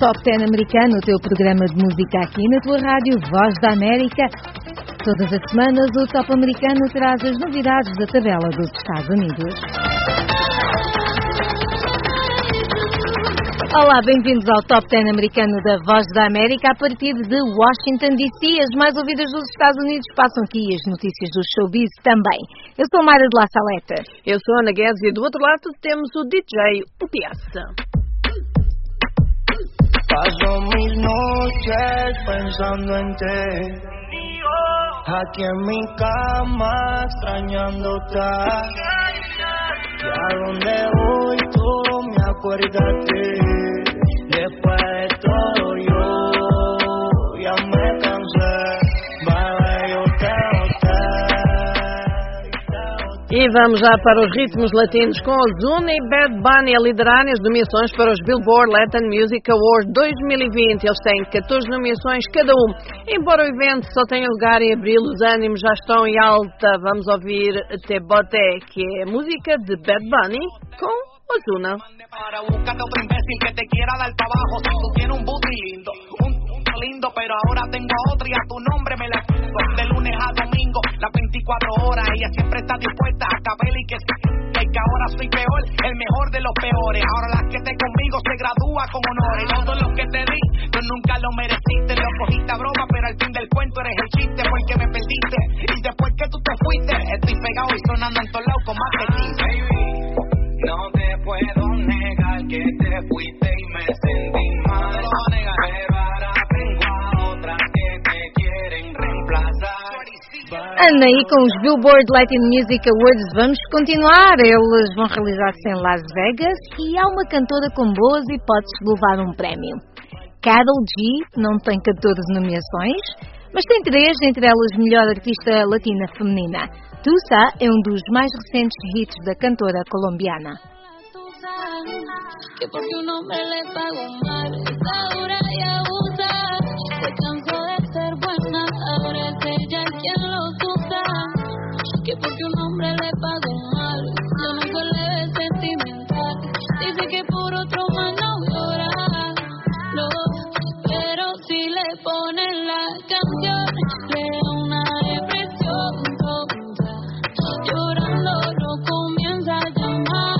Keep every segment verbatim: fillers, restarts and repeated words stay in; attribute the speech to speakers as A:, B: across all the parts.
A: Top dez americano, o teu programa de música aqui na tua rádio Voz da América. Todas as semanas o Top americano traz as novidades da tabela dos Estados Unidos. Olá, bem-vindos ao Top dez americano da Voz da América. A partir de Washington, D C, as mais ouvidas dos Estados Unidos passam aqui as notícias do showbiz também. Eu sou Mayra de La Saleta.
B: Eu sou Ana Guedes e do outro lado temos o D J, o Piazza.
C: Paso mis noches pensando en ti, aquí en mi cama extrañándote. Y a donde voy tú me acuerdas de ti. Después de todo yo ya me cansé, bebé, yo te boté.
B: E vamos já para os ritmos latinos com Ozuna e Bad Bunny a liderar as nomeações para os Billboard Latin Music Awards dois mil e vinte. Eles têm catorze nomeações cada um. Embora o evento só tenha lugar em abril, os ânimos já estão em alta. Vamos ouvir Te Boté, que é a música de Bad Bunny com Ozuna.
D: Para búscate otro imbécil que te quiera dar para abajo. Si tú tienes un booty lindo, un lindo, pero ahora tengo a otra y a tu nombre me la explico. De lunes a domingo, las veinticuatro horas, ella siempre está dispuesta a caber y que y que ahora soy peor, el mejor de los peores. Ahora la que esté conmigo se gradúa con honores. Todo lo que te di, tú nunca lo mereciste. Lo cogiste a broma, pero al fin del cuento eres el chiste porque me perdiste. Y después que tú te fuiste, estoy pegado y sonando en todos lados con más de ti.
E: Baby, no te puedo negar que te fuiste y me sentí mal.
D: No te lo voy a negar.
E: Pero ahora tengo a otras que te quieren reemplazar.
A: Ana, aí com os Billboard Latin Music Awards vamos continuar. Eles vão realizar-se em Las Vegas e há uma cantora com boas hipóteses de levar um prémio. Karol G não tem catorze nomeações, mas tem três, entre elas melhor artista latina feminina. Tusa é um dos mais recentes hits da cantora colombiana.
F: Que porque un hombre le pagó mal, está dura y abusa, se cansó de ser buena, ahora es ella quien los usa. Que porque un hombre le pagó mal, ya no suele sentimental, dice que por otro más no llora, no, pero si le ponen la canción, le da una depresión tonta, llorando no comienza a llamar.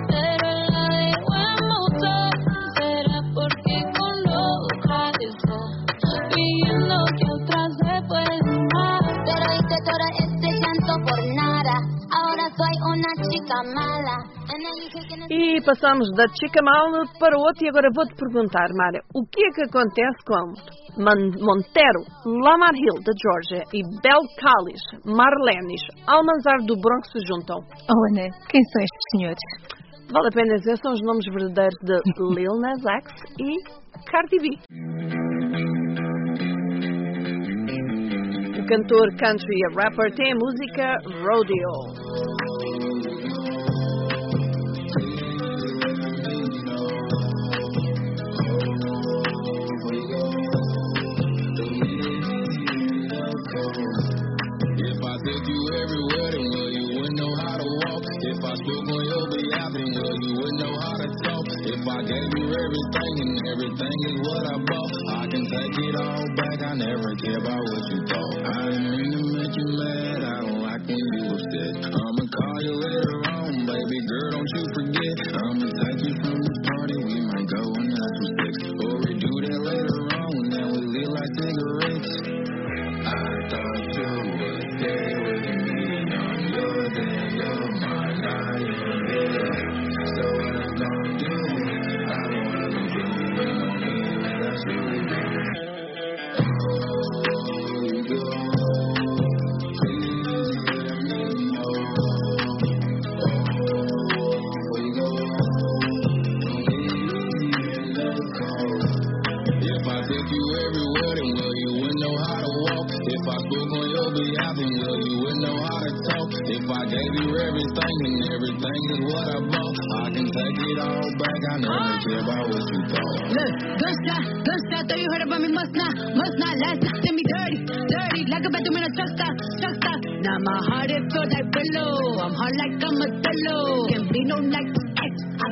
B: E passamos da Chica Mala para o outro e agora vou-te perguntar, Mara, o que é que acontece com Man- Montero, Lamar Hill, da Georgia, e Bel Callis, Marlenis, Almanzar do Bronx se juntam?
A: Oh, Ana, quem são estes senhores?
B: Vale a pena dizer, são os nomes verdadeiros de Lil Nas X e Cardi B. O cantor country e a rapper tem a música Rodeo.
G: If I spoke on your behalf, then well, you wouldn't know how to talk. If I gave you everything and everything is what I bought, I can take it all back, I never care about what you thought. I didn't mean to make you mad, I don't like when you upset. I'ma call you later on, baby girl, don't you forget. I'ma take you from the party, we might go and have some sex. Or we do that later on, then we lit like cigarettes. I thought you would stay with me on your day, your mind, I am here. So what I'm gonna do, I don't wanna be with you, that's really good. Oh, you go, please let me know. Oh, before you go, don't leave me in the cold. If I took you everywhere, then well, you wouldn't know how to walk. If I spoke on your behalf, then well, you wouldn't know how to talk. If I gave you everything, and everything is what I bought, I can take it all back, I never care about what you thought.
F: Look, gunshot, gunshot, thought you heard about me, must not, must not, last time did me dirty, dirty, like a bathroom in a truck stop, truck stop. Now my heart is filled like pillow, I'm hard like I'm a pillow, can be no like X, I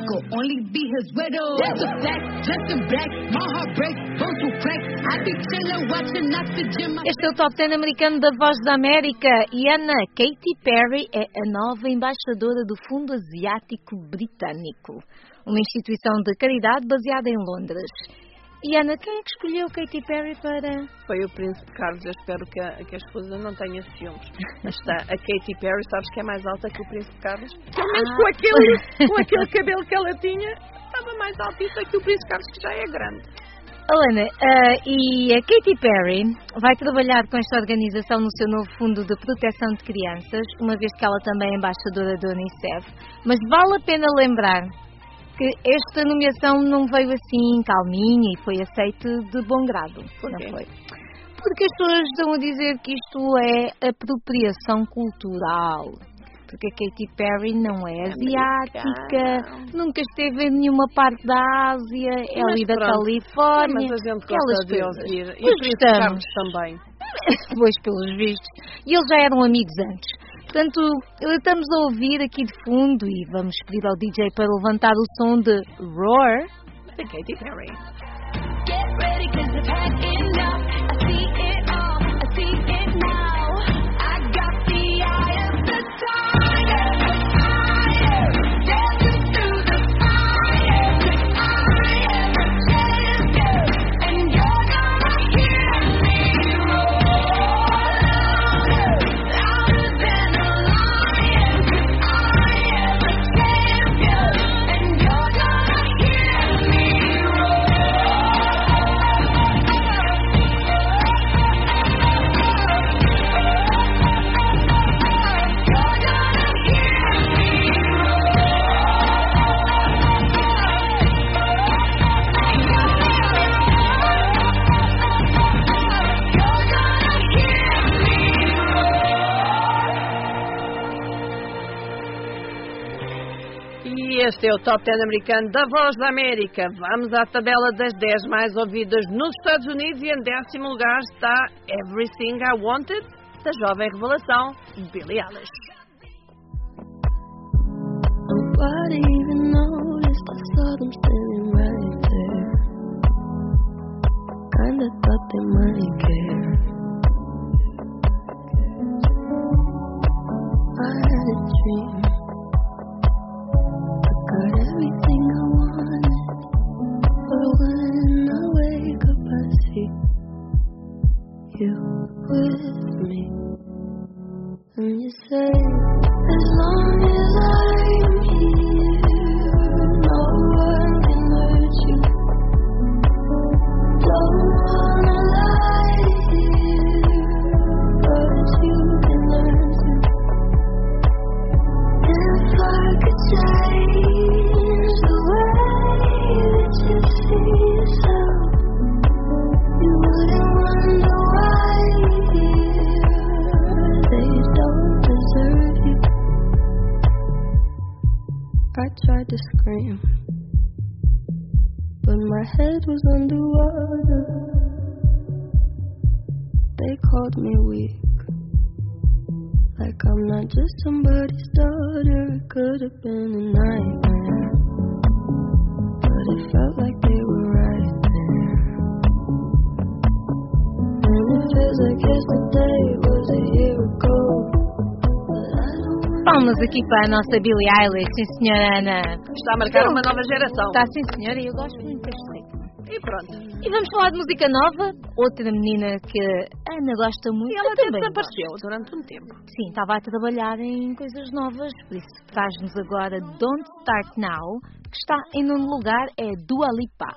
H: could only be his widow. Just a black, just a black, my heart breaks, bones will crack. I be chillin', watching oxygen.
A: Este é o Top dez americano da Voz da América. E Ana, Katy Perry é a nova embaixadora do Fundo Asiático Britânico, uma instituição de caridade baseada em Londres. E Ana, quem é que escolheu Katy Perry para...
B: Foi o Príncipe Carlos. Eu espero que a, que a esposa não tenha ciúmes. Está a Katy Perry, sabes que é mais alta que o Príncipe Carlos? Pelo menos
A: Ah.
B: com, aquele, com aquele cabelo que ela tinha, estava mais altita que o Príncipe Carlos, que já é grande.
A: Ana, uh, e a Katy Perry vai trabalhar com esta organização no seu novo Fundo de Proteção de Crianças, uma vez que ela também é embaixadora da Unicef. Mas vale a pena lembrar que esta nomeação não veio assim calminha e foi aceita de bom grado.
B: Por quê?
A: Não foi? Porque as pessoas estão a dizer que isto é apropriação cultural. Porque a Katy Perry não é asiática, nunca esteve em nenhuma parte da Ásia, é
B: Mas
A: ali da
B: pronto.
A: Califórnia.
B: Mas a gente
A: aquelas
B: gosta de
A: coisas.
B: ouvir. E
A: Pois
B: o Príncipe
A: estamos.
B: Carlos também.
A: Pois, pelos vistos. E eles já eram amigos antes. Portanto, estamos a ouvir aqui de fundo e vamos pedir ao D J para levantar o som de Roar
B: Da Katy Perry.
F: Get ready, 'cause it's hacking up. I see it all, I see it now. I got the eye of the tiger, the fire, dancing through the fire. 'Cause I am a champion, and you're gonna hear me roar louder, louder than a lion. 'Cause I am a champion, and you're gonna hear me roar.
B: E este é o Top dez americano da Voz da América. Vamos à tabela das dez mais ouvidas nos Estados Unidos e em décimo lugar está Everything I Wanted, da jovem revelação Billie Eilish.
F: Nobody even noticed I saw them standing right there. Kinda thought they might care. I had a dream. I got everything I wanted. But when I wake up I see you with me. And you say, as long as I'm here, no one can hurt you. Don't wanna lie here, but you can learn to. If I could change the way that you see yourself, you wouldn't wonder why they don't deserve you. I tried to scream, but my head was underwater. They called me weak, like I'm not just somebody's daughter. It could have been a nightmare, but it felt like they were right there. And it feels like yesterday was a year ago.
A: Palmas aqui para a nossa Billie Eilish, sim senhora Ana.
B: Está a marcar uma nova geração.
A: Está sim senhora, e eu gosto muito deste ritmo.
B: E pronto.
A: E vamos falar de música nova, outra menina que a Ana gosta muito.
B: E ela
A: eu
B: até
A: também
B: desapareceu
A: gosto.
B: durante um tempo.
A: Sim, estava a trabalhar em coisas novas, por isso traz-nos agora Don't Start Now, que está em nono lugar, é Dua Lipa.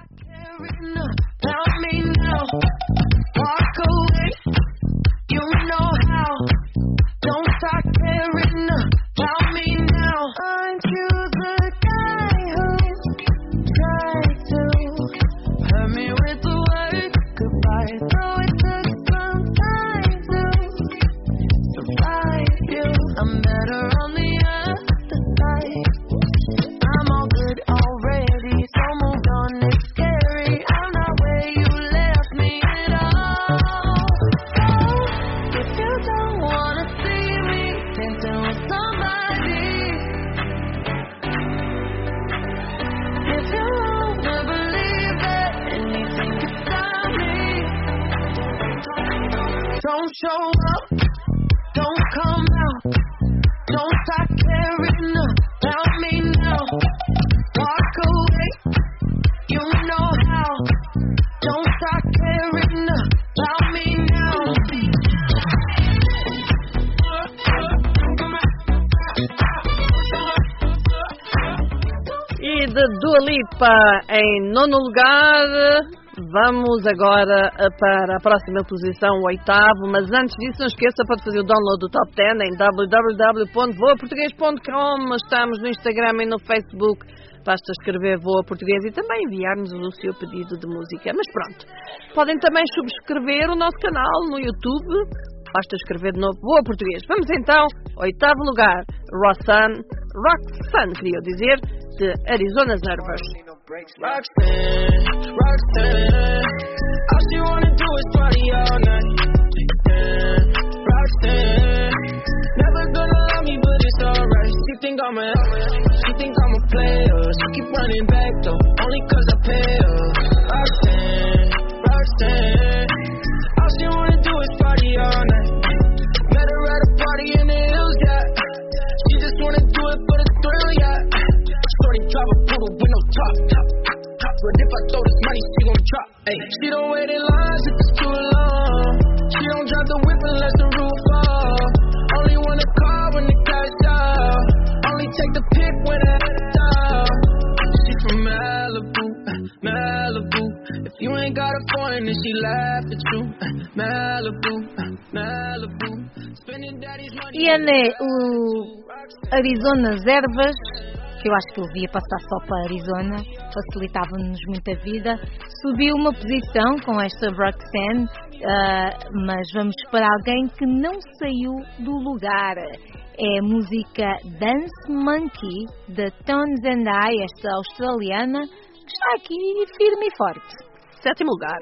C: Tell me now, walk away. You know how. Don't start caring. Tell me now, aren't you the guy who tried to hurt me with the word goodbye? Though it took some time to survive you, I'm better on the other side. I'm all good already, so move on. It's scary. I'm not where you left me at all. So if you don't show up, don't come out, don't start caring about me now. Walk away, you know how, don't start caring about me now.
B: E de Dua Lipa em nono lugar, vamos agora para a próxima posição, o oitavo, mas antes disso não esqueça, pode fazer o download do Top dez em w w w ponto voa português ponto com. Estamos no Instagram e no Facebook, basta escrever Voa Português e também enviar-nos o seu pedido de música. Mas pronto, podem também subscrever o nosso canal no YouTube, basta escrever de novo Voa Português. Vamos então, oitavo lugar, Roxanne, Roxanne, queria dizer, de Arizona Nervous.
C: Roxanne, Roxanne, all she wanna do is party all night. Yeah, Roxanne, never gonna love me, but it's alright. She think I'm a, she think I'm a player. She keep running back though, only cause I pay her. Roxanne, Roxanne, all she wanna do is party all night. Met her at a party in the hills, yeah. She just wanna do it for the thrill, yeah. Shorty drive a poodle with no top, top, top. But if I throw this money, she gon' drop. Ay, she don't wait in lines if it's too long. She don't drive the whip unless the roof off. Only wanna call when the cash out. Only take the pick when the head's out. She from Malibu, Malibu. If you ain't got a foreign, then she laugh at you. Malibu, Malibu. Spending daddy's money.
A: E é o Arizona Nervous, que eu acho que ele devia passar só para Arizona, facilitava-nos muito a vida. Subiu uma posição com esta Roxanne, uh, mas vamos para alguém que não saiu do lugar. É a música Dance Monkey, de Tones and I, esta australiana, que está aqui firme e forte.
B: Sétimo lugar.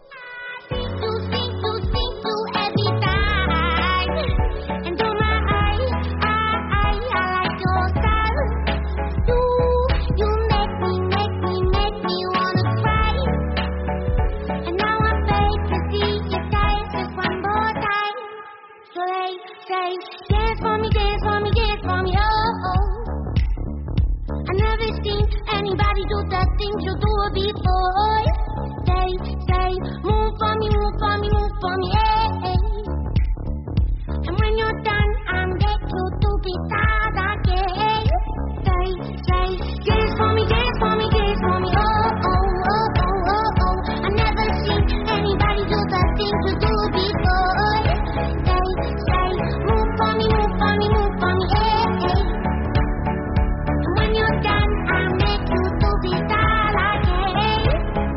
F: Dance for me, dance for me, dance for me, oh, oh. I never seen anybody do the things you do before. Say, say, move for me, move for me, move for me, hey, hey. And when you're done, I'm back to to be sad again. Say, say, dance for me, dance for me, dance for me, oh, oh, oh, oh, oh, oh. I never seen anybody do the things you do before. Say, say, move for me, move for me, move for me, hey, hey. And when you're done, I'll make you to be sad again.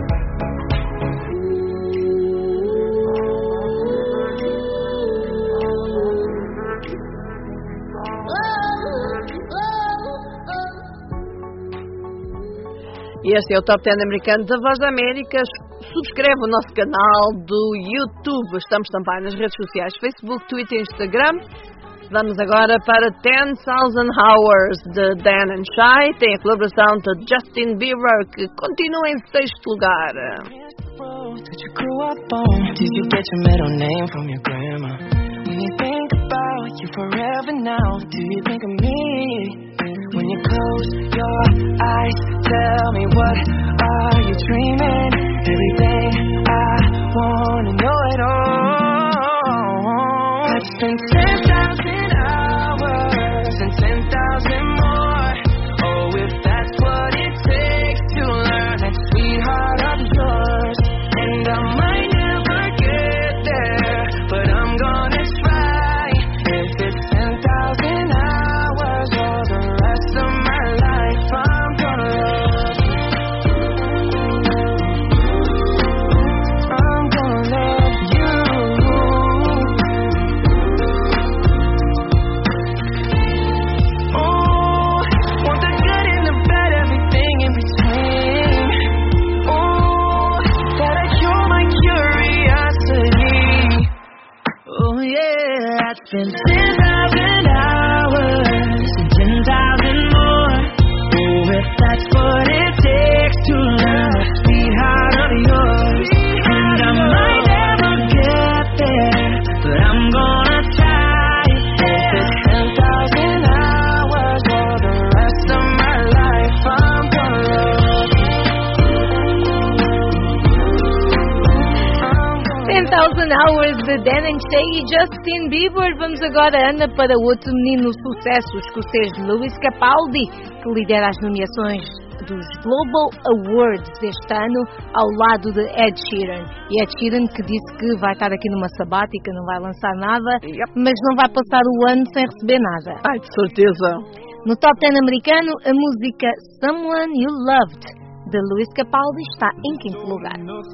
B: E este é o Top dez americano da Voz da América. Subscreve o nosso canal do YouTube. Estamos também nas redes sociais, Facebook, Twitter e Instagram. Vamos agora para ten thousand Hours, de Dan and Shy. Tem a colaboração de Justin Bieber, que continua em sexto lugar.
C: Did you grow up on? Did you get your middle name from your grandma? When you think about you forever now, do you think of me? When you close your eyes, tell me what are you dreaming? Everything I wanna know it all. I've spent ten thousand hours and ten thousand more. Oh, if that's what it takes to learn that sweetheart of yours. And I might never get there, but I'm gonna try. If it's ten thousand hours or the rest of my life, I'm gonna love you. I'm gonna love you. Oh, want the good and the bad, everything in between. Oh, gotta cure my curiosity. Oh yeah, I'd spend ten thousand hours and ten thousand more. Oh, if that's what it takes to learn the sweetheart of yours. And I might never get there, but I'm
A: Seven Hours de Dan and Shay e Justin Bieber. Vamos agora, Ana, para outro menino sucesso, o escocês Lewis Capaldi, que lidera as nomeações dos Global Awards deste ano, ao lado de Ed Sheeran. E Ed Sheeran que disse que vai estar aqui numa sabática, não vai lançar nada, yep. mas não vai passar o ano sem receber nada.
B: Ai, de certeza.
A: No top dez americano, a música Someone You Loved, de Lewis Capaldi, está em quinto lugar.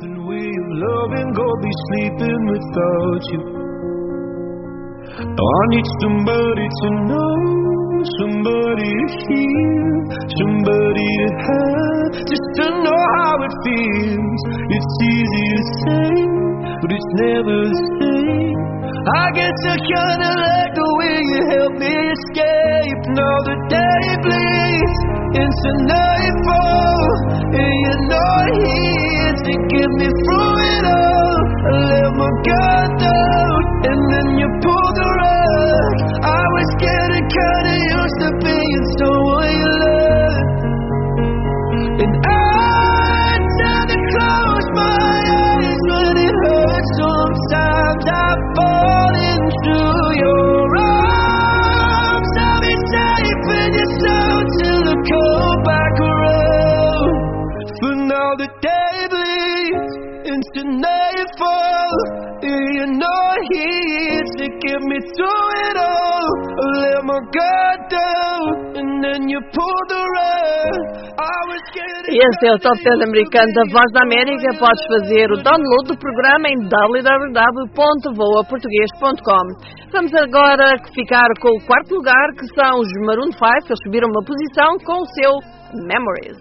A: I need somebody to know, somebody to hear, somebody to have, just to know how it feels. It's easy to say, but it's never the same. I guess I kinda like the way you help me escape. Now the day bleeds into nightfall, and you're not here to get me through it all. I let my guard down, and then you pull the rug. I was getting kinda used to being someone you love, and I tend to close my eyes when it hurts. Sometimes I fall into your arms. I'll be safe in your soul till I come back around. For now the day bleeds into nightfall, and you're not here to get me through it all. I let my guard down, and then you pull the rug. I was getting.
B: Este é o Top dez americano da Voz da América. Podes fazer o download do programa em w w w ponto voa português ponto com. Vamos agora ficar com o quarto lugar, que são os Maroon five, que eles subiram uma posição com o seu Memories.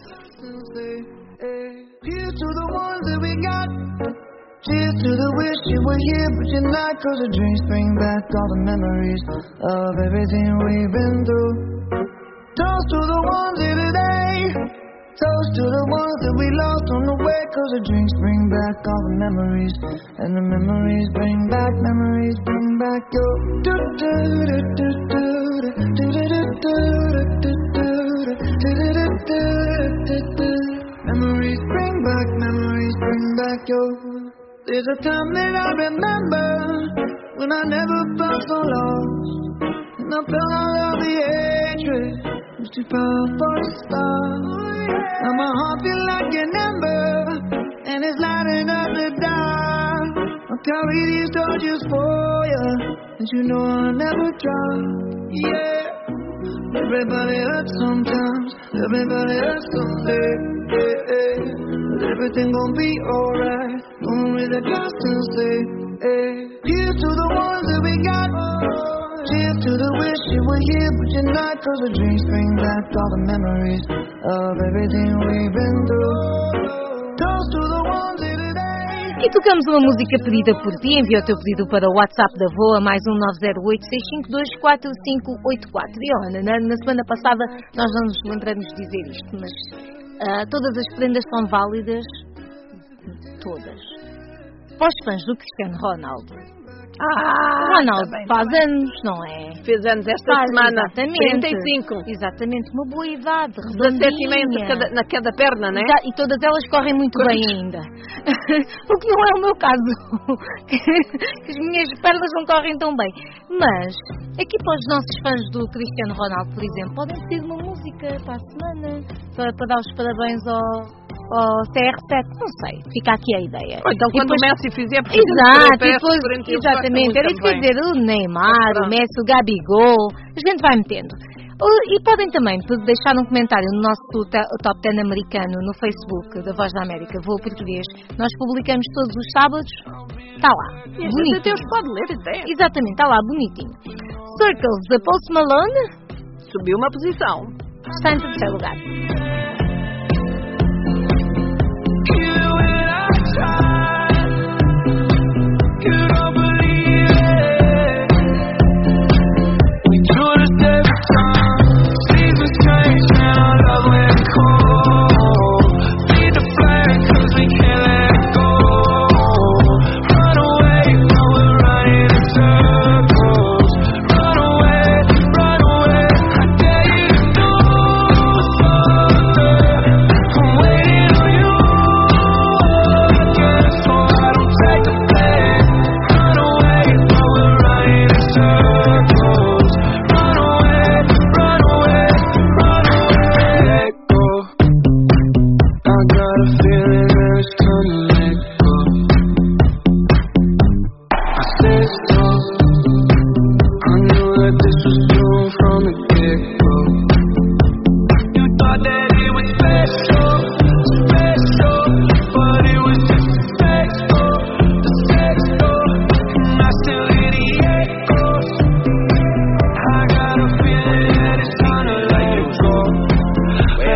C: Here's to the ones that we got. Cheers to the wish you were here, but you're not. Cause the dreams bring back all the memories of everything we've been through. Toast to the ones here today. Toast to the ones that we lost on the way. Cause the drinks bring back all the memories, and the memories bring back, memories bring back your do do do do do do do do do do do do. Memories bring back, memories bring back your. There's a time that I remember when I never felt so lost, and I felt all of the hatred was too powerful to stop. Now my heart feels like an ember, and it's lighting up the dark. I'll carry these torches for you, and you know I'll never drop. Yeah, everybody hurts sometimes, everybody hurts someday. Yeah, yeah. But everything gon' be alright. Going with a glass and say, hey. Here's to the ones that we got. Cheers to the wish you were here, but you're not. Cause the dreams bring back all the memories of everything we've been through. Toast to the ones here today.
A: E tocamos uma música pedida por ti. Envia o teu pedido para o WhatsApp da Voa, mais um nove zero oito, seis cinco dois, quatro cinco oito quatro. E olha, na, na semana passada nós não nos lembramos de dizer isto, mas uh, todas as prendas são válidas, todas, para os fãs do Cristiano Ronaldo.
B: Ah,
A: Ronaldo
B: tá bem,
A: faz
B: tá
A: anos, não é?
B: Fez anos esta
A: faz,
B: semana.
A: Exatamente.
B: trinta e cinco.
A: Exatamente, uma boa idade.
B: dezassete e meio na cada perna, não é?
A: E todas elas correm muito
B: Corre.
A: bem ainda. O que não é o meu caso. As minhas pernas não correm tão bem. Mas, aqui para os nossos fãs do Cristiano Ronaldo, por exemplo, podem pedir uma música para a semana, para, para dar os parabéns ao... ou C R sete, não sei, fica aqui a ideia.
B: Ou então quando
A: depois,
B: o Messi fizer, porque
A: exato,
B: depois,
A: depois, exatamente, era isso que eu ia dizer, o Neymar, o Messi, o Gabigol, a gente vai metendo. E podem também deixar um comentário no nosso Top dez americano no Facebook da Voz da América, Voo Português. Nós publicamos todos os sábados, está lá,
B: e
A: bonitinho.
B: Deus pode ler ideia.
A: Exatamente, está lá, bonitinho. Circles, da Post Malone,
B: subiu uma posição,
A: está em terceiro lugar.
C: Run away, run away. I dare you to do something.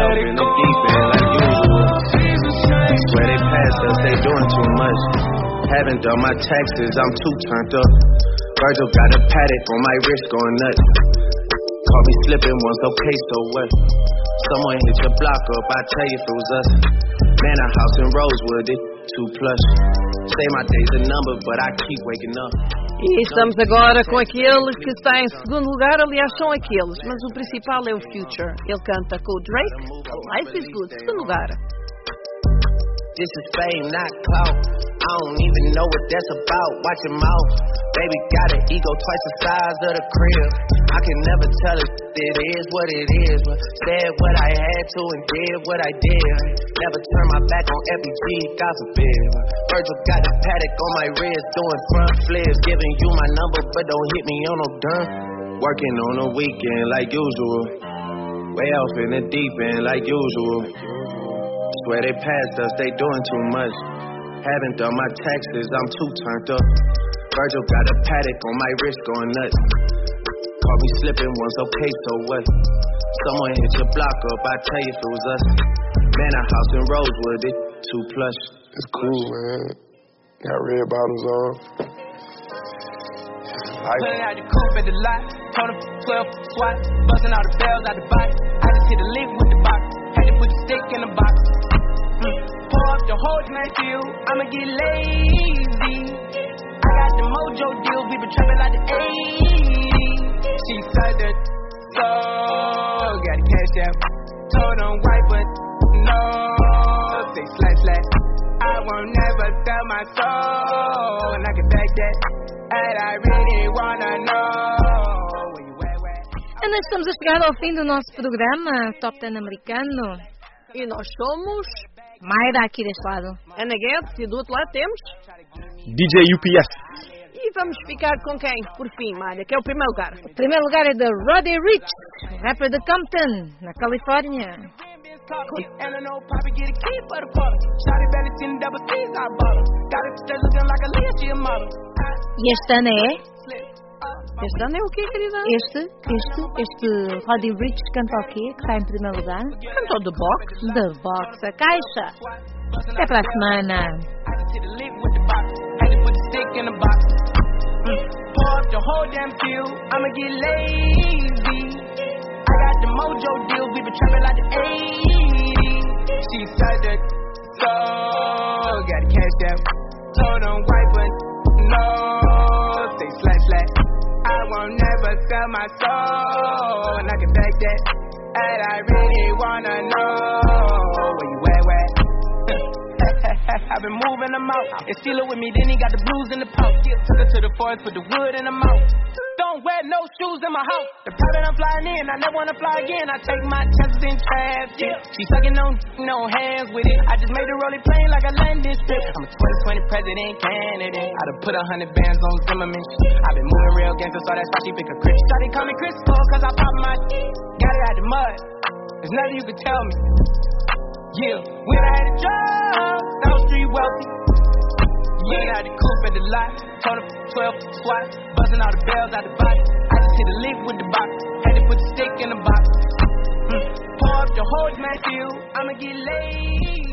I: off in the deep end like usual. Swear they passed us, they doing too much. Haven't done my taxes, I'm too turned up. Virgil got a paddock on my wrist going nuts. Caught me slipping once, okay, so what? Someone hit your block up, I tell you if it was us. Man, a house in Rosewood, it too plush. Say my day's a number, but I keep waking up.
B: E estamos agora com aquele que está em segundo lugar, aliás são aqueles, mas o principal é o Future. Ele canta com o Drake, Life is Good, segundo lugar.
I: This is fame, not clout. I don't even know what that's about. Watch your mouth. Baby got an ego twice the size of the crib. I can never tell it, it is what it is. But said what I had to and did what I did. Never turn my back on F B G, God forbid. Virgil got a paddock on my wrist, doing front flips. Giving you my number, but don't hit me on no dime. Working on the weekend like usual. Way off in the deep end like usual. Swear they passed us, they doing too much. Haven't done my taxes, I'm too turned up. Virgil got a paddock on my wrist going nuts. Caught me slipping once, okay, so what? Someone hit your block up, I tell you if it was us. Man, a house in Rosewood, it too plush.
J: It's cool, man. Got red bottoms on.
D: Pulling out the coupe at the lot, told him twelve swat, busting all the bells out the box. I just hit a lick with the box, had to put the stick in the box. Mm. Pour up the whole night for you, I'ma get lazy. I got the mojo deals, we been trapping like the eighties. She said that, so got the cash out, told them white but no, say slash slash. I won't never sell my soul, and I can back that. And I really wanna know where you at, where.
A: Ana, estamos a chegar ao fim do nosso programa Top dez americano.
B: E nós somos
A: Mayra aqui deste lado.
B: Ana Guedes e do outro lado temos
K: D J U P S.
B: E vamos ficar com quem, por fim, Mayra, que é o primeiro lugar.
A: O primeiro lugar é de Roddy Ricch, rapper de Compton, na Califórnia.
D: And I know Poppy get a key for the quarter. Shotty belly ten double C's, I bought her. Got it straight looking like a Leah, she a model.
A: E este ano é?
B: Este ano é o quê, querida?
A: Este, este, este Roddy Ricch canta o quê? Que está em primeiro lugar?
B: Cantou The Box.
A: The Box, a caixa. Até para a semana.
D: Pour up the whole damn field, I'ma get lazy. I got the mojo deals, we been trapping like the eighties. She said that, so got the cash out, told them white but no, say slash slash. I won't never sell my soul, and I can back that. And I really wanna know where you at, where. I've been moving them out. And steal it with me, then he got the blues in the pouch. Took her to the forest, put the wood in the mouth. Don't wear no shoes in my house. The private I'm flying in, I never wanna fly again. I take my chances in traffic. She sucking on, no hands with it. I just made her roll it plain like a landing strip. I'm a twenty twenty president candidate. I done put a hundred bands on Zimmerman. I've been moving real gangster, so that's why she pick a Chris. Shawty call me Chris Cole, cause I pop my got it out the mud. There's nothing you can tell me. Yeah, when I had a job, South Street wealthy. Yeah, out the coupe at the lot, told him twelve swat, busting all the bells out the box. I just hit a lick with the box, had to put the stick in the box. Mm. Pour up the whole night field, I'ma get laid.